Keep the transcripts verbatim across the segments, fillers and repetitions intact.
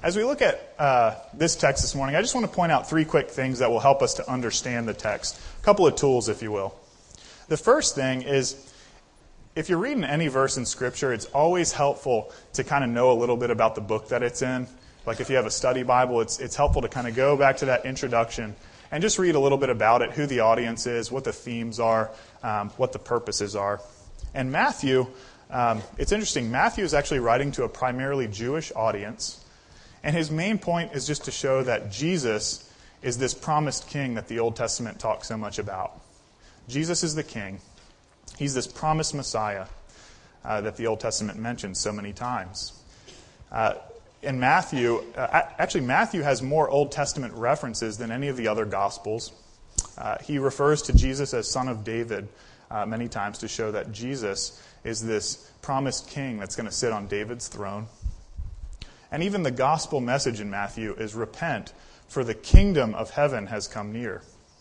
As we look at uh, this text this morning, I just want to point out three quick things that will help us to understand the text. A couple of tools, if you will. The first thing is, if you're reading any verse in Scripture, it's always helpful to kind of know a little bit about the book that it's in. Like if you have a study Bible, it's it's helpful to kind of go back to that introduction and just read a little bit about it, who the audience is, what the themes are, um, what the purposes are. And Matthew, um, it's interesting, Matthew is actually writing to a primarily Jewish audience. And his main point is just to show that Jesus is this promised king that the Old Testament talks so much about. Jesus is the king. He's this promised Messiah uh, that the Old Testament mentions so many times. Uh, in Matthew, uh, actually Matthew has more Old Testament references than any of the other Gospels. Uh, he refers to Jesus as Son of David uh, many times to show that Jesus is this promised king that's going to sit on David's throne. And even the gospel message in Matthew is repent, for the kingdom of heaven has come near.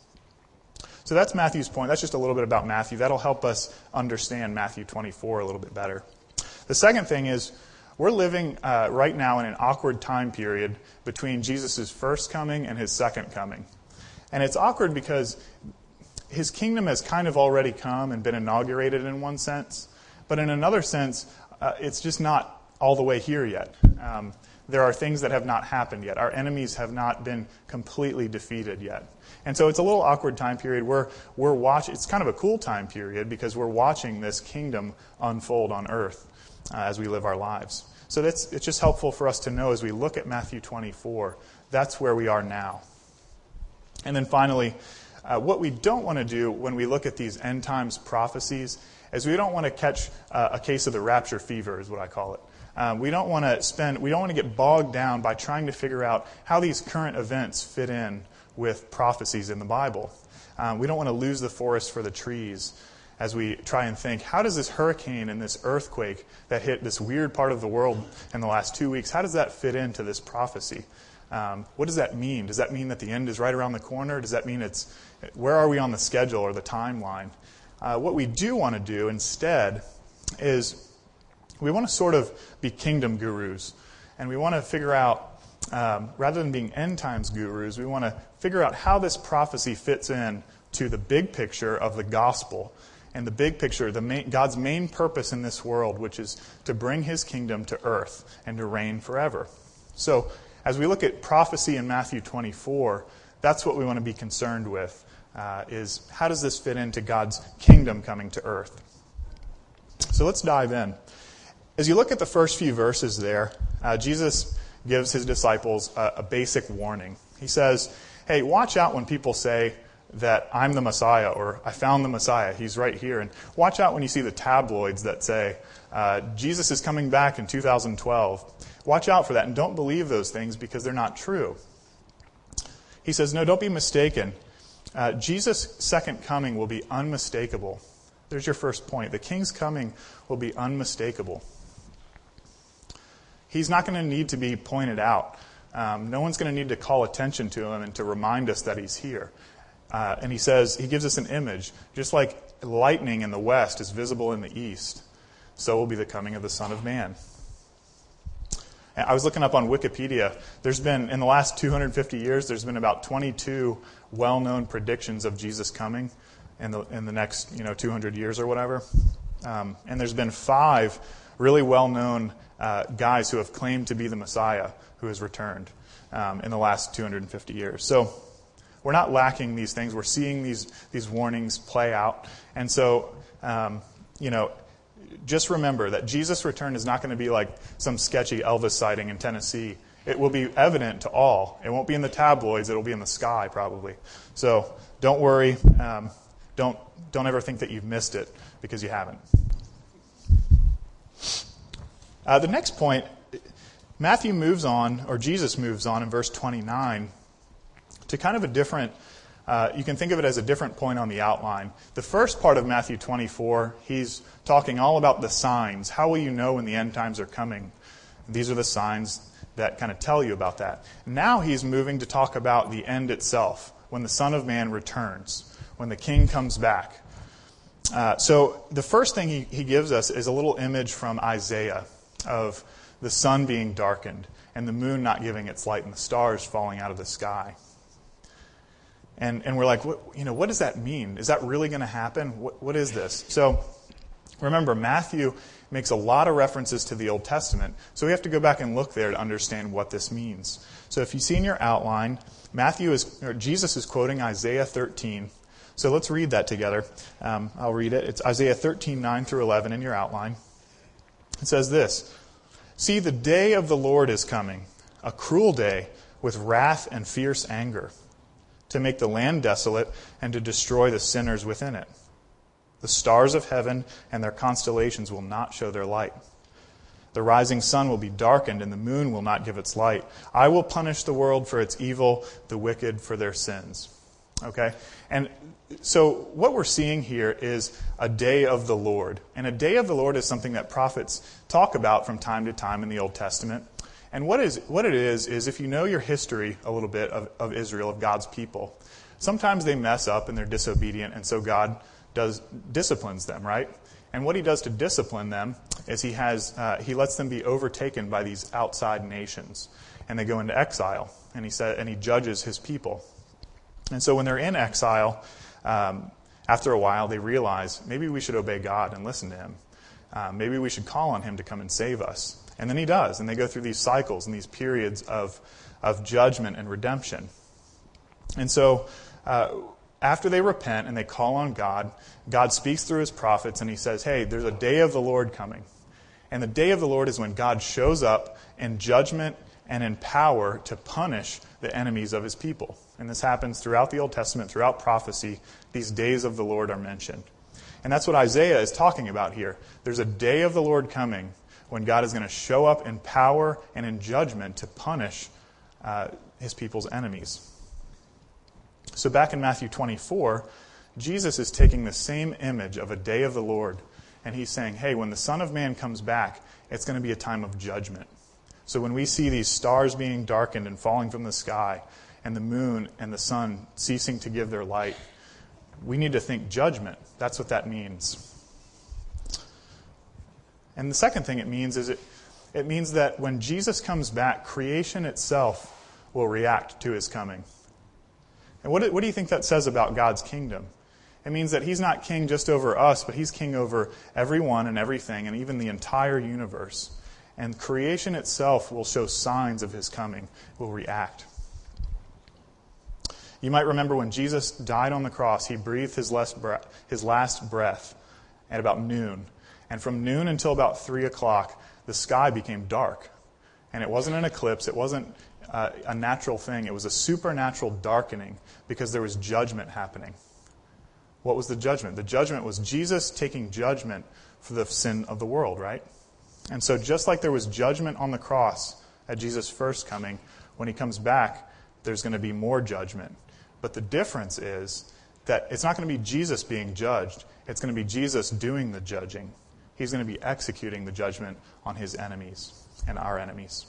So that's Matthew's point. That's just a little bit about Matthew. That'll help us understand Matthew twenty-four a little bit better. The second thing is, we're living uh, right now in an awkward time period between Jesus' first coming and his second coming. And it's awkward because his kingdom has kind of already come and been inaugurated in one sense. But in another sense, uh, it's just not all the way here yet. Um, there are things that have not happened yet. Our enemies have not been completely defeated yet. And so it's a little awkward time period. We're, we're watch, it's kind of a cool time period because we're watching this kingdom unfold on earth uh, as we live our lives. So that's, it's just helpful for us to know as we look at Matthew twenty-four, that's where we are now. And then finally, uh, what we don't want to do when we look at these end times prophecies is we don't want to catch uh, a case of the rapture fever, is what I call it. Um, we don't want to spend, we don't want to get bogged down by trying to figure out how these current events fit in with prophecies in the Bible. Um, we don't want to lose the forest for the trees as we try and think, how does this hurricane and this earthquake that hit this weird part of the world in the last two weeks, how does that fit into this prophecy? Um, what does that mean? Does that mean that the end is right around the corner? Does that mean it's, where are we on the schedule or the timeline? Uh, what we do want to do instead is we want to sort of be kingdom gurus. And we want to figure out, um, rather than being end times gurus, we want to figure out how this prophecy fits in to the big picture of the gospel. And the big picture, the main, God's main purpose in this world, which is to bring his kingdom to earth and to reign forever. So as we look at prophecy in Matthew twenty-four, that's what we want to be concerned with, uh, is how does this fit into God's kingdom coming to earth? So let's dive in. As you look at the first few verses there, uh, Jesus gives his disciples a, a basic warning. He says, hey, watch out when people say that I'm the Messiah or I found the Messiah. He's right here. And watch out when you see the tabloids that say uh, Jesus is coming back in two thousand twelve. Watch out for that and don't believe those things because they're not true. He says, no, don't be mistaken. Uh, Jesus' second coming will be unmistakable. There's your first point. The king's coming will be unmistakable. He's not going to need to be pointed out. Um, no one's going to need to call attention to him and to remind us that he's here. Uh, and he says, he gives us an image. Just like lightning in the west is visible in the east, so will be the coming of the Son of Man. And I was looking up on Wikipedia. There's been, in the last two hundred fifty years, there's been about twenty-two well-known predictions of Jesus coming in the in the next, you know, two hundred years or whatever. Um, and there's been five really well-known uh, guys who have claimed to be the Messiah who has returned um, in the last two hundred fifty years. So we're not lacking these things. We're seeing these these warnings play out. And so, um, you know, just remember that Jesus' return is not going to be like some sketchy Elvis sighting in Tennessee. It will be evident to all. It won't be in the tabloids. It'll be in the sky probably. So don't worry. Um, don't don't ever think that you've missed it because you haven't. Uh, the next point, Matthew moves on, or Jesus moves on in verse twenty-nine to kind of a different, uh, you can think of it as a different point on the outline. The first part of Matthew twenty-four, he's talking all about the signs. How will you know when the end times are coming? These are the signs that kind of tell you about that. Now he's moving to talk about the end itself, when the Son of Man returns, when the King comes back. Uh, so the first thing he, he gives us is a little image from Isaiah of the sun being darkened. and the moon not giving its light and the stars falling out of the sky. And and we're like, what, you know, what does that mean? Is that really going to happen? What, what is this? So remember, Matthew makes a lot of references to the Old Testament. So we have to go back and look there to understand what this means. So if you see in your outline, Matthew is, or Jesus is quoting Isaiah thirteen. So let's read that together. Um, I'll read it. It's Isaiah thirteen, nine through eleven in your outline. It says this, "See, the day of the Lord is coming, a cruel day with wrath and fierce anger, to make the land desolate and to destroy the sinners within it. The stars of heaven and their constellations will not show their light. The rising sun will be darkened and the moon will not give its light. I will punish the world for its evil, the wicked for their sins." Okay? And so what we're seeing here is a day of the Lord. And a day of the Lord is something that prophets talk about from time to time in the Old Testament. And what is what it is, is if you know your history a little bit of, of Israel, of God's people, sometimes they mess up and they're disobedient, and so God does disciplines them, right? And what he does to discipline them is he has uh, he lets them be overtaken by these outside nations, and they go into exile. And he said, and he judges his people. And so when they're in exile, um, after a while, they realize maybe we should obey God and listen to him. Uh, maybe we should call on him to come and save us. And then he does, and they go through these cycles and these periods of of judgment and redemption. And so uh, after they repent and they call on God, God speaks through his prophets, and he says, hey, there's a day of the Lord coming. And the day of the Lord is when God shows up in judgment and in power to punish the enemies of his people. And this happens throughout the Old Testament, throughout prophecy. These days of the Lord are mentioned. And that's what Isaiah is talking about here. There's a day of the Lord coming when God is going to show up in power and in judgment to punish uh, his people's enemies. So back in Matthew twenty-four, Jesus is taking the same image of a day of the Lord, and he's saying, hey, when the Son of Man comes back, it's going to be a time of judgment. So when we see these stars being darkened and falling from the sky, and the moon and the sun ceasing to give their light, we need to think judgment. That's what that means. And the second thing it means is it, it means that when Jesus comes back, creation itself will react to his coming. And what do, what do you think that says about God's kingdom? It means that he's not king just over us, but he's king over everyone and everything, and even the entire universe. And creation itself will show signs of his coming, will react. You might remember when Jesus died on the cross, he breathed his last breath, his last breath at about noon. And from noon until about three o'clock, the sky became dark. And it wasn't an eclipse. It wasn't uh, a natural thing. It was a supernatural darkening because there was judgment happening. What was the judgment? The judgment was Jesus taking judgment for the sin of the world, right? And so just like there was judgment on the cross at Jesus' first coming, when he comes back, there's going to be more judgment. But the difference is that it's not going to be Jesus being judged. It's going to be Jesus doing the judging. He's going to be executing the judgment on his enemies and our enemies.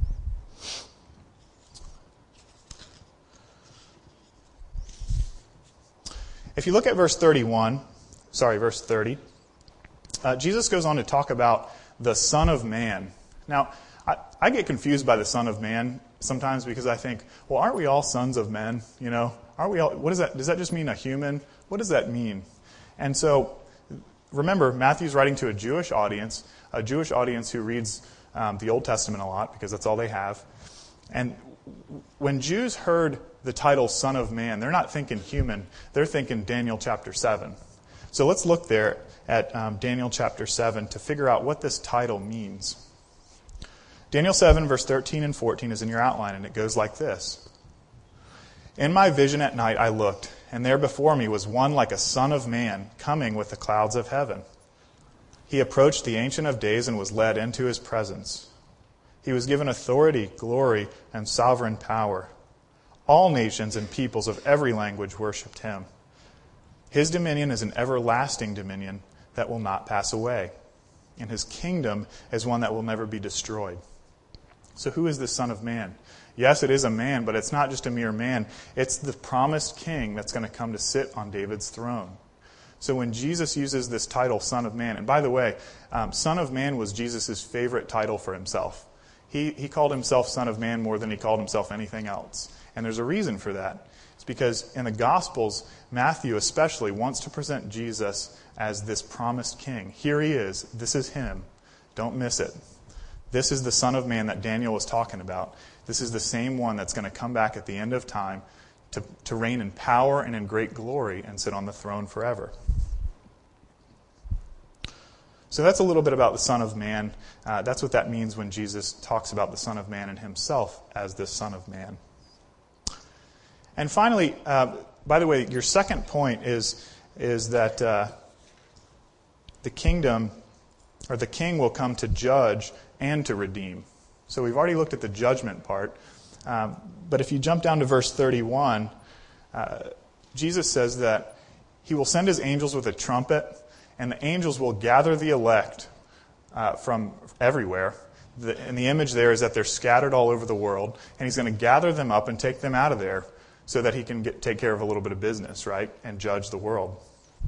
If you look at verse thirty-one, sorry, verse thirty, uh, Jesus goes on to talk about the Son of Man. Now, I, I get confused by the Son of Man sometimes because I think, well, aren't we all sons of men? You know, aren't we all? What does that? Does that just mean a human? What does that mean? And so, remember, Matthew's writing to a Jewish audience, a Jewish audience who reads um, the Old Testament a lot because that's all they have. And when Jews heard the title Son of Man, they're not thinking human. They're thinking Daniel chapter seven. So let's look there at um, Daniel chapter seven to figure out what this title means. Daniel seven, verse thirteen and fourteen is in your outline, and it goes like this. In my vision at night I looked, and there before me was one like a son of man, coming with the clouds of heaven. He approached the Ancient of Days and was led into his presence. He was given authority, glory, and sovereign power. All nations and peoples of every language worshipped him. His dominion is an everlasting dominion that will not pass away, and his kingdom is one that will never be destroyed. So who is this Son of Man? Yes, it is a man, but it's not just a mere man. It's the promised king that's going to come to sit on David's throne. So when Jesus uses this title, Son of Man, and by the way, um, Son of Man was Jesus' favorite title for himself. He, he called himself Son of Man more than he called himself anything else. And there's a reason for that. It's because in the Gospels, Matthew especially wants to present Jesus as this promised king. Here he is. This is him. Don't miss it. This is the Son of Man that Daniel was talking about. This is the same one that's going to come back at the end of time to, to reign in power and in great glory and sit on the throne forever. So that's a little bit about the Son of Man. Uh, that's what that means when Jesus talks about the Son of Man and himself as the Son of Man. And finally, uh, by the way, your second point is, is that uh, the kingdom, or the king will come to judge and to redeem. So we've already looked at the judgment part. Um, but if you jump down to verse thirty-one, uh, Jesus says that he will send his angels with a trumpet, and the angels will gather the elect uh, from everywhere. The, and the image there is that they're scattered all over the world, and he's going to gather them up and take them out of there so that he can get, take care of a little bit of business, right, and judge the world.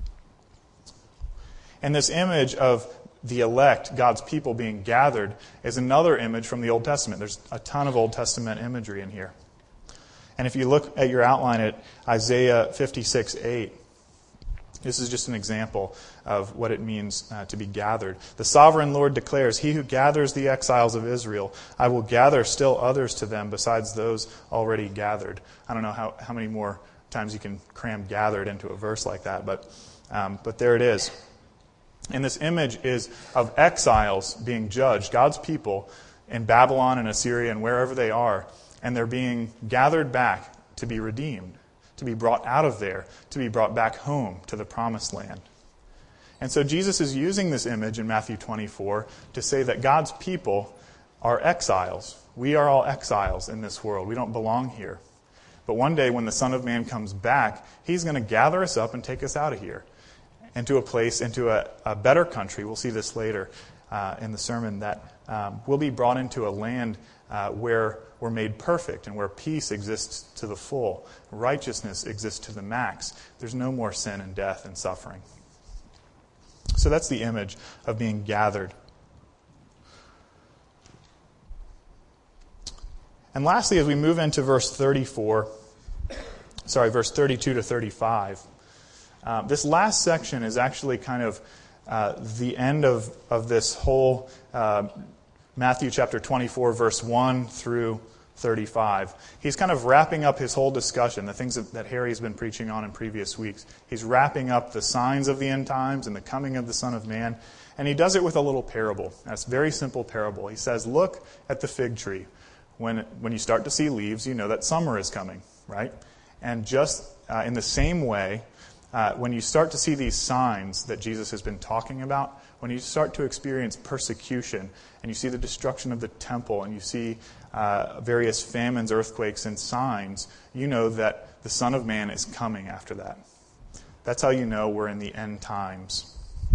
And this image of the elect, God's people being gathered, is another image from the Old Testament. There's a ton of Old Testament imagery in here. And if you look at your outline at Isaiah fifty-six eight, this is just an example of what it means uh, to be gathered. The sovereign Lord declares, "He who gathers the exiles of Israel, I will gather still others to them besides those already gathered." I don't know how, how many more times you can cram gathered into a verse like that, but um, but there it is. And this image is of exiles being judged, God's people in Babylon and Assyria and wherever they are, and they're being gathered back to be redeemed, to be brought out of there, to be brought back home to the promised land. And so Jesus is using this image in Matthew twenty-four to say that God's people are exiles. We are all exiles in this world. We don't belong here. But one day when the Son of Man comes back, he's going to gather us up and take us out of here into a place, into a, a better country. We'll see this later uh, in the sermon, that um, we'll be brought into a land uh, where we're made perfect and where peace exists to the full. Righteousness exists to the max. There's no more sin and death and suffering. So that's the image of being gathered. And lastly, as we move into verse thirty-four, sorry, verse thirty-two to thirty-five, Uh, this last section is actually kind of uh, the end of, of this whole uh, Matthew chapter twenty-four, verse one through thirty-five. He's kind of wrapping up his whole discussion, the things that, that Harry's been preaching on in previous weeks. He's wrapping up the signs of the end times and the coming of the Son of Man. And he does it with a little parable. That's a very simple parable. He says, look at the fig tree. When, when you start to see leaves, you know that summer is coming, right? And just uh, in the same way, Uh, when you start to see these signs that Jesus has been talking about, when you start to experience persecution and you see the destruction of the temple and you see uh, various famines, earthquakes, and signs, you know that the Son of Man is coming after that. That's how you know we're in the end times.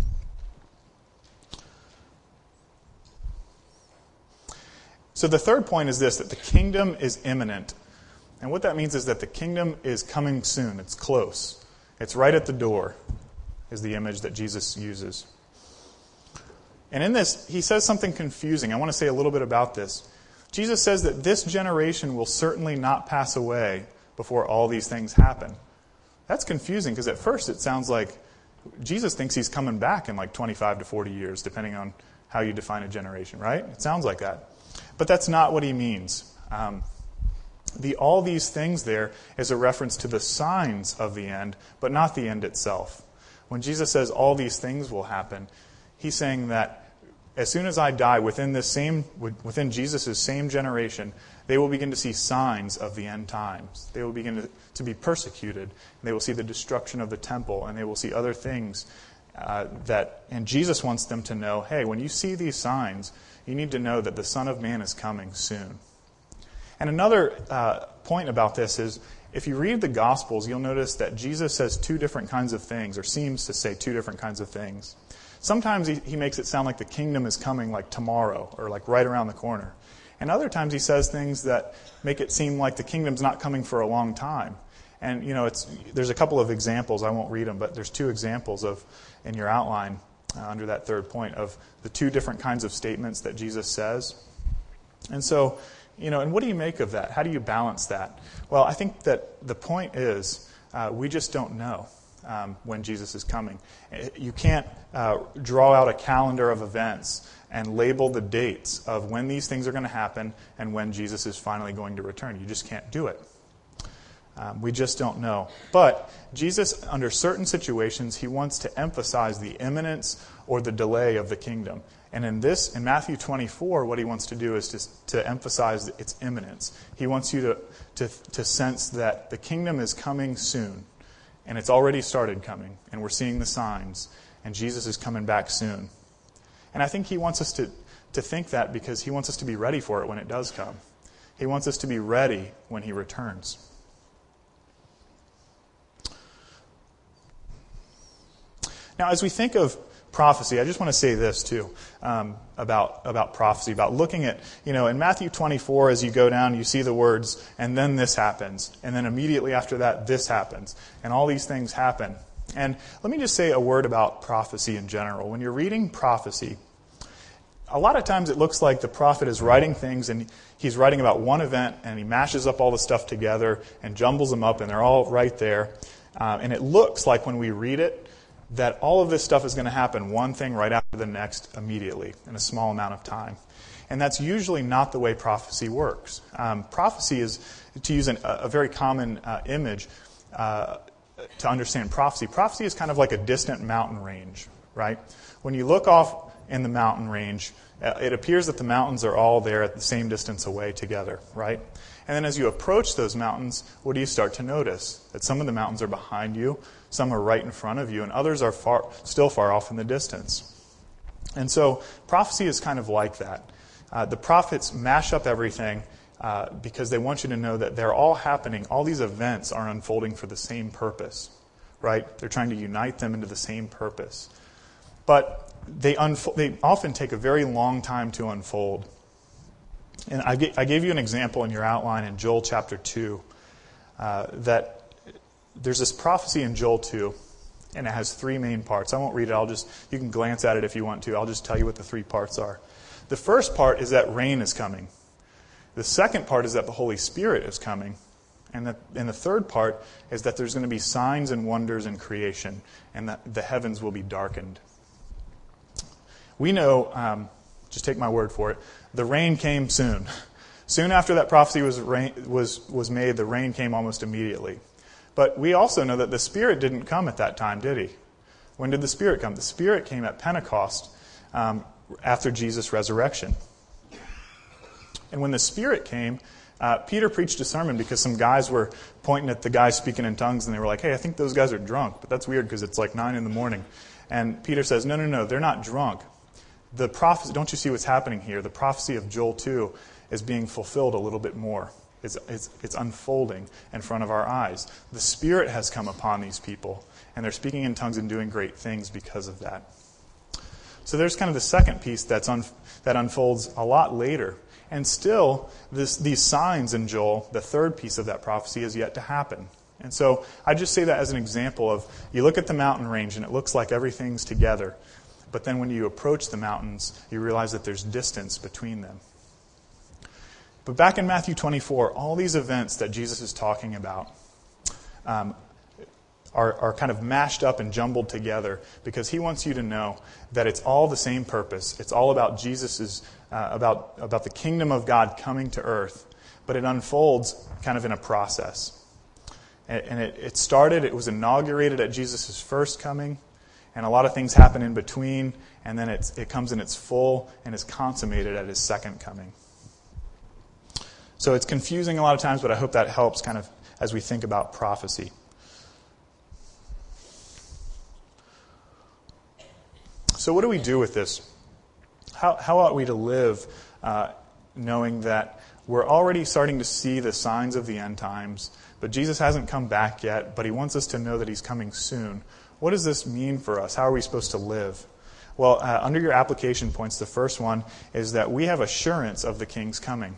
So the third point is this, that the kingdom is imminent. And what that means is that the kingdom is coming soon. It's close. It's right at the door, is the image that Jesus uses. And in this, he says something confusing. I want to say a little bit about this. Jesus says that this generation will certainly not pass away before all these things happen. That's confusing because at first it sounds like Jesus thinks he's coming back in like twenty-five to forty years, depending on how you define a generation, right? It sounds like that. But that's not what he means. Um, The all these things there is a reference to the signs of the end, but not the end itself. When Jesus says all these things will happen, he's saying that as soon as I die, within this same, within Jesus' same generation, they will begin to see signs of the end times. They will begin to, to be persecuted. They will see the destruction of the temple, and they will see other things uh, that. And Jesus wants them to know, hey, when you see these signs, you need to know that the Son of Man is coming soon. And another uh, point about this is, if you read the Gospels, you'll notice that Jesus says two different kinds of things, or seems to say two different kinds of things. Sometimes he, he makes it sound like the kingdom is coming like tomorrow, or like right around the corner. And other times he says things that make it seem like the kingdom's not coming for a long time. And, you know, it's there's a couple of examples, I won't read them, but there's two examples of in your outline uh, under that third point of the two different kinds of statements that Jesus says. And so, you know, and what do you make of that? How do you balance that? Well, I think that the point is uh, we just don't know um, when Jesus is coming. You can't uh, draw out a calendar of events and label the dates of when these things are going to happen and when Jesus is finally going to return. You just can't do it. Um, we just don't know. But Jesus, under certain situations, he wants to emphasize the imminence or the delay of the kingdom. And in this, in Matthew twenty-four, what he wants to do is to, to emphasize its imminence. He wants you to, to, to sense that the kingdom is coming soon. And it's already started coming. And we're seeing the signs. And Jesus is coming back soon. And I think he wants us to, to think that because he wants us to be ready for it when it does come. He wants us to be ready when he returns. Now, as we think of prophecy, I just want to say this too um, about about prophecy, about looking at, you know, in Matthew twenty-four, as you go down, you see the words, and then this happens, and then immediately after that, this happens, and all these things happen. And let me just say a word about prophecy in general. When you're reading prophecy, a lot of times it looks like the prophet is writing things, and he's writing about one event, and he mashes up all the stuff together and jumbles them up, and they're all right there. Uh, and it looks like when we read it, that all of this stuff is going to happen one thing right after the next immediately in a small amount of time. And that's usually not the way prophecy works. Um, prophecy is, to use an, a very common uh, image uh, to understand prophecy, prophecy is kind of like a distant mountain range, right? When you look off in the mountain range, uh, it appears that the mountains are all there at the same distance away together, right? And then as you approach those mountains, what do you start to notice? That some of the mountains are behind you, some are right in front of you, and others are far, still far off in the distance. And so prophecy is kind of like that. Uh, the prophets mash up everything uh, because they want you to know that they're all happening. All these events are unfolding for the same purpose, right? They're trying to unite them into the same purpose. But they, unfo- they often take a very long time to unfold. And I, g- I gave you an example in your outline in Joel chapter two, uh, that there's this prophecy in Joel two, and it has three main parts. I won't read it. I'll just, you can glance at it if you want to. I'll just tell you what the three parts are. The first part is that rain is coming. The second part is that the Holy Spirit is coming. And the, and the third part is that there's going to be signs and wonders in creation, and that the heavens will be darkened. We know, um, just take my word for it, the rain came soon. Soon after that prophecy was rain, was was made, the rain came almost immediately. But we also know that the Spirit didn't come at that time, did he? When did the Spirit come? The Spirit came at Pentecost um, after Jesus' resurrection. And when the Spirit came, uh, Peter preached a sermon because some guys were pointing at the guys speaking in tongues, and they were like, hey, I think those guys are drunk. But that's weird because it's like nine in the morning. And Peter says, no, no, no, they're not drunk. The prophecy, don't you see what's happening here? The prophecy of Joel two is being fulfilled a little bit more. It's, it's, it's unfolding in front of our eyes. The Spirit has come upon these people, and they're speaking in tongues and doing great things because of that. So there's kind of the second piece that's un, that unfolds a lot later. And still, this, these signs in Joel, the third piece of that prophecy, is yet to happen. And so I just say that as an example of, you look at the mountain range, and it looks like everything's together. But then when you approach the mountains, you realize that there's distance between them. But back in Matthew twenty-four, all these events that Jesus is talking about um, are, are kind of mashed up and jumbled together because he wants you to know that it's all the same purpose. It's all about Jesus's, uh, about, about the kingdom of God coming to earth. But it unfolds kind of in a process. And, and it, it started, it was inaugurated at Jesus' first coming. And a lot of things happen in between, and then it's, it comes in its full and is consummated at his second coming. So it's confusing a lot of times, but I hope that helps kind of as we think about prophecy. So what do we do with this? How, how ought we to live uh, knowing that we're already starting to see the signs of the end times, but Jesus hasn't come back yet, but he wants us to know that he's coming soon? What does this mean for us? How are we supposed to live? Well, uh, under your application points, the first one is that we have assurance of the King's coming.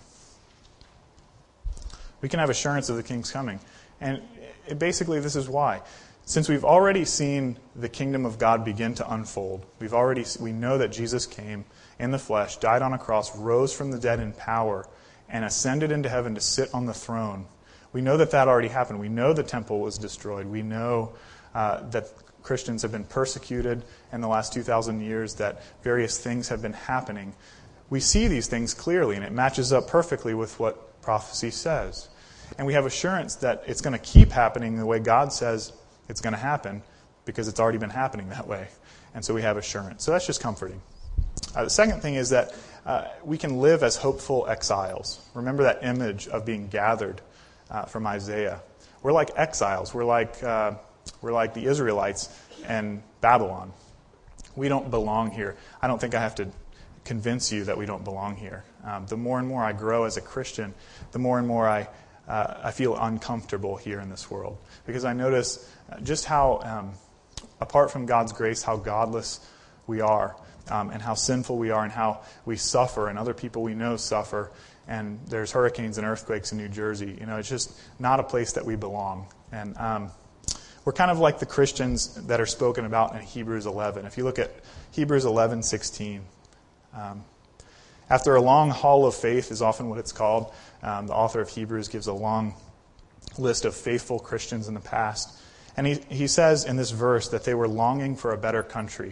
We can have assurance of the King's coming. And it, basically, this is why. Since we've already seen the kingdom of God begin to unfold, we've already we know that Jesus came in the flesh, died on a cross, rose from the dead in power, and ascended into heaven to sit on the throne. We know that that already happened. We know the temple was destroyed. We know uh, that Christians have been persecuted in the last two thousand years, that various things have been happening. We see these things clearly, and it matches up perfectly with what prophecy says. And we have assurance that it's going to keep happening the way God says it's going to happen, because it's already been happening that way. And so we have assurance. So that's just comforting. Uh, the second thing is that uh, we can live as hopeful exiles. Remember that image of being gathered uh, from Isaiah. We're like exiles. We're like uh, we're like the Israelites in Babylon. We don't belong here. I don't think I have to convince you that we don't belong here. Um, the more and more I grow as a Christian, the more and more I uh, I feel uncomfortable here in this world, because I notice just how, um, apart from God's grace, how godless we are, um, and how sinful we are, and how we suffer, and other people we know suffer, and there's hurricanes and earthquakes in New Jersey. You know, it's just not a place that we belong. And um, we're kind of like the Christians that are spoken about in Hebrews eleven. If you look at Hebrews eleven sixteen, um, after a long hall of faith is often what it's called. Um, the author of Hebrews gives a long list of faithful Christians in the past. And he, he says in this verse that they were longing for a better country,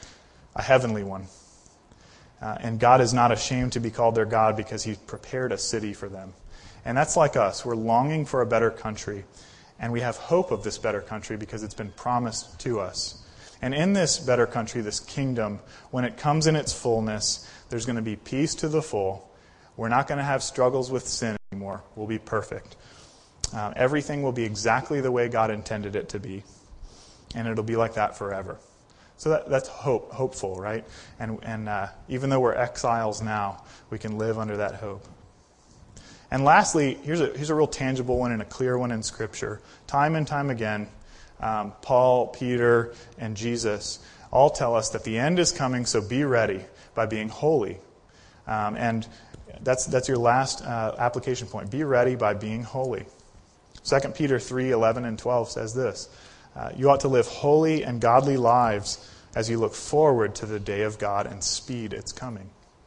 a heavenly one. Uh, and God is not ashamed to be called their God, because He prepared a city for them. And that's like us. We're longing for a better country. And we have hope of this better country because it's been promised to us. And in this better country, this kingdom, when it comes in its fullness, there's going to be peace to the full. We're not going to have struggles with sin anymore. We'll be perfect. Uh, everything will be exactly the way God intended it to be. And it'll be like that forever. So that, that's hope, hopeful, right? And, and uh, even though we're exiles now, we can live under that hope. And lastly, here's a, here's a real tangible one and a clear one in Scripture. Time and time again, um, Paul, Peter, and Jesus all tell us that the end is coming, so be ready by being holy. Um, and that's that's your last uh, application point. Be ready by being holy. Second Peter three, eleven and twelve says this. Uh, you ought to live holy and godly lives as you look forward to the day of God and speed its coming.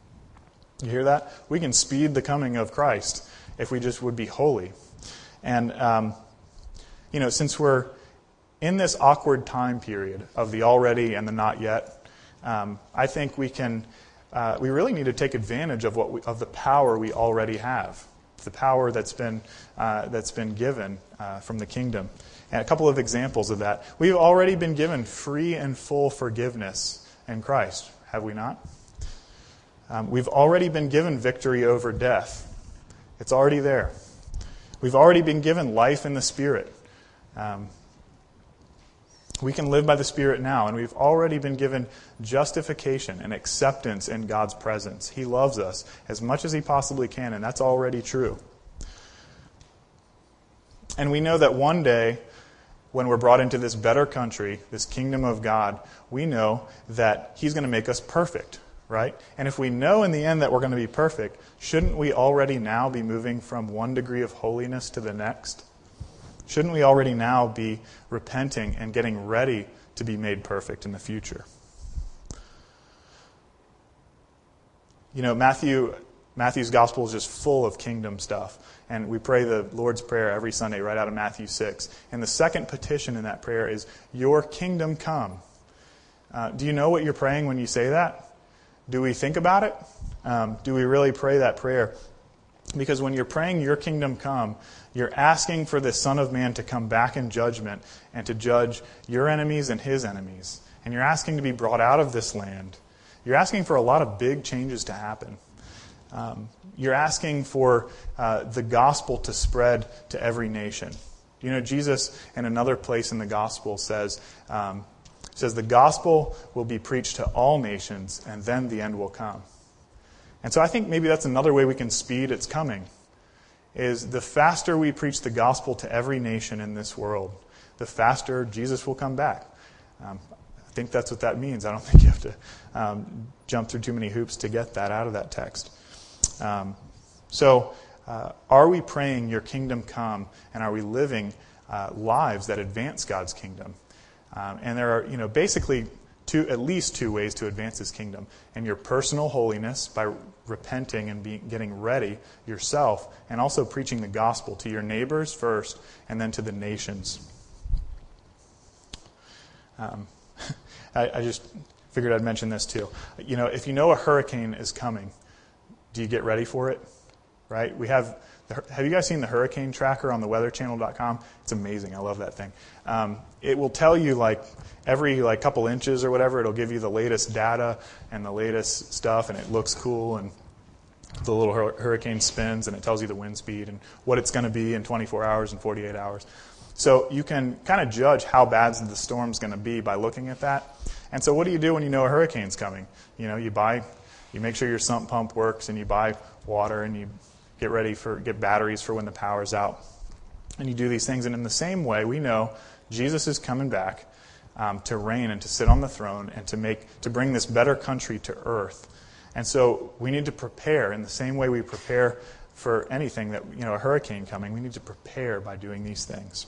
You hear that? We can speed the coming of Christ if we just would be holy. And, um, you know, since we're in this awkward time period of the already and the not yet, um, I think we can, uh, we really need to take advantage of what we, of the power we already have, the power that's been uh, that's been given uh, from the kingdom. And a couple of examples of that. We've already been given free and full forgiveness in Christ, have we not? Um, we've already been given victory over death. It's already there. We've already been given life in the Spirit. Um, we can live by the Spirit now, and we've already been given justification and acceptance in God's presence. He loves us as much as He possibly can, and that's already true. And we know that one day, when we're brought into this better country, this kingdom of God, we know that He's going to make us perfect, right? And if we know in the end that we're going to be perfect, shouldn't we already now be moving from one degree of holiness to the next? Shouldn't we already now be repenting and getting ready to be made perfect in the future? You know, Matthew Matthew's gospel is just full of kingdom stuff. And we pray the Lord's Prayer every Sunday right out of Matthew six. And the second petition in that prayer is, your kingdom come. Uh, do you know what you're praying when you say that? Do we think about it? Um, do we really pray that prayer? Because when you're praying, your kingdom come, you're asking for the Son of Man to come back in judgment and to judge your enemies and His enemies. And you're asking to be brought out of this land. You're asking for a lot of big changes to happen. Um, you're asking for uh, the gospel to spread to every nation. You know, Jesus, in another place in the gospel, says, um, says the gospel will be preached to all nations, and then the end will come. And so I think maybe that's another way we can speed its coming, is the faster we preach the gospel to every nation in this world, the faster Jesus will come back. Um, I think that's what that means. I don't think you have to um, jump through too many hoops to get that out of that text. Um, so, uh, are we praying your kingdom come, and are we living uh, lives that advance God's kingdom. Um, and there are, you know, basically two, at least two ways to advance His kingdom. And your personal holiness by repenting and being, getting ready yourself, and also preaching the gospel to your neighbors first, and then to the nations. Um, I, I just figured I'd mention this too. You know, if you know a hurricane is coming, do you get ready for it? Right? We have. Have you guys seen the hurricane tracker on the weather channel dot com? It's amazing. I love that thing. Um, it will tell you like every like couple inches or whatever. It'll give you the latest data and the latest stuff, and it looks cool. And the little hur- hurricane spins, and it tells you the wind speed and what it's going to be in twenty-four hours and forty-eight hours. So you can kind of judge how bad the storm's going to be by looking at that. And so what do you do when you know a hurricane's coming? You know, you buy, you make sure your sump pump works, and you buy water, and you get ready for, get batteries for when the power's out. And you do these things. And in the same way, we know Jesus is coming back um, to reign and to sit on the throne and to make, to bring this better country to earth. And so we need to prepare in the same way we prepare for anything that, you know, a hurricane coming. We need to prepare by doing these things.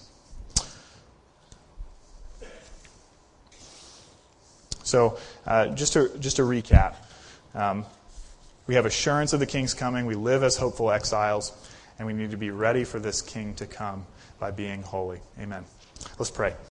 So uh, just to just to recap, um, we have assurance of the King's coming. We live as hopeful exiles, and we need to be ready for this King to come by being holy. Amen. Let's pray.